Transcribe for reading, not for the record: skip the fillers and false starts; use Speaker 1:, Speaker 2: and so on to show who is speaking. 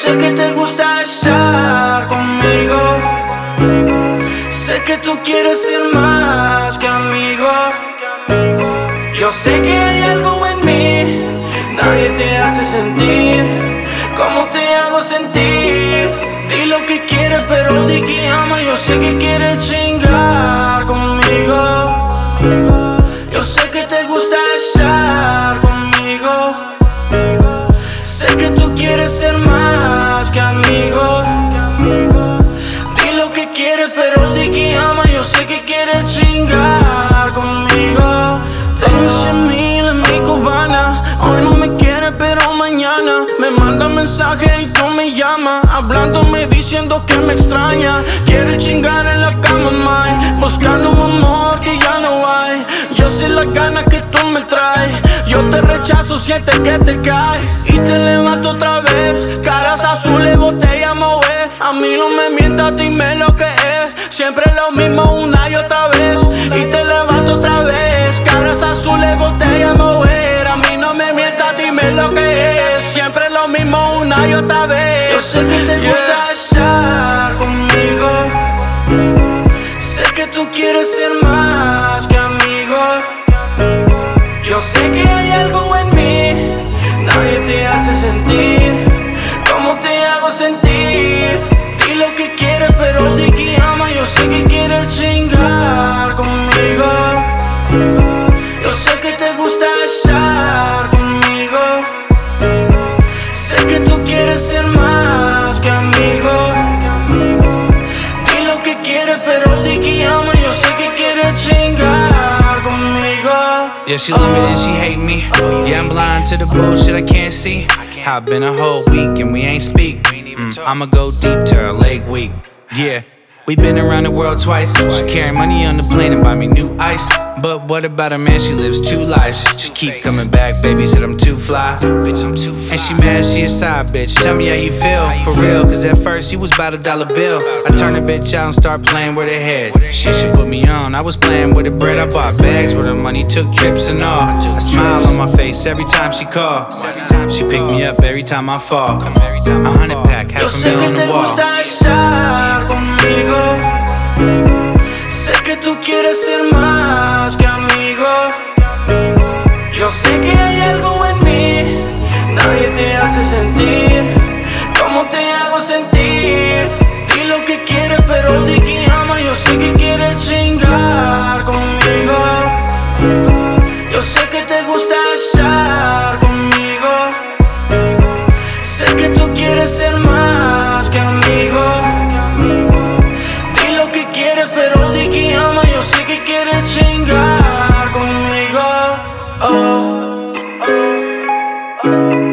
Speaker 1: sé que te gusta estar conmigo. Sé que tú quieres ser más que amigo. Yo sé que hay algo en mí, nadie te hace sentir como te hago sentir. Di lo que quieres, pero di que ama. Yo sé que quieres chingar conmigo. Yo sé que te gusta estar conmigo. Sé que tú quieres ser más que amigo. Di lo que quieres, pero di que ama. Yo sé que quieres chingar conmigo. Tengo 100,000 en mi cubana. Hoy no me quiere, pero mañana me manda mensaje y no me llama, hablándome diciendo que me extraña. Quiere chingar en la cama, my, buscando un amor que ya no hay. Yo sé la gana que tú me traes. Yo te rechazo, siente que te cae y te levanto otra vez. Caras azules, botella moe. A mí no me mientas, dime lo que es. Siempre lo mismo una y otra vez. Y te levanto otra vez. Caras azules, botella moe. A mí no me mientas, dime lo que es. Siempre lo mismo una y otra vez. Yo sé que te gusta estar conmigo. Sé que tú quieres ser más que amigo. Yo sé que hay algo en mí, nadie te hace sentir como te hago sentir. Di lo que quieres, pero di que ama. Yo sé que quieres chingar conmigo. Yo sé que te gusta estar conmigo. Sé que tú quieres ser más que amigo. Di lo que quieres, pero di que ama. Yo sé que quieres chingar conmigo.
Speaker 2: Yeah, she love me, then she hate me. Yeah, I'm blind to the bullshit I can't see. I've been a whole week and we ain't speak. I'ma go deep to her leg week. Yeah, we been around the world twice. She carry money on the plane and buy me new ice. But what about her man? She lives 2 lives. She keep coming back, baby said I'm too fly. And she mad, she a side bitch. Tell me how you feel, for real. Cause at first you was about $1 bill. I turn the bitch out and start playing with her head. Shit, she put me on, I was playing with her bread. I bought bags with her money, took trips and all. A smile on my face every time she call. She pick me up every time I fall. 100 pack, half a mil on the wall.
Speaker 1: Yo sé que te gusta estar conmigo. Sé que tú quieres ser más que amigo. Yo sé que hay algo en mí, nadie te hace sentir como te hago sentir. Di lo que quieres, pero di que ama. Yo sé que quieres chingar conmigo. Yo sé que te gusta estar conmigo. Sé que tú quieres ser más que amigo. Di lo que quieres, pero di que ama. Yo sé que quieres chingar conmigo. Oh.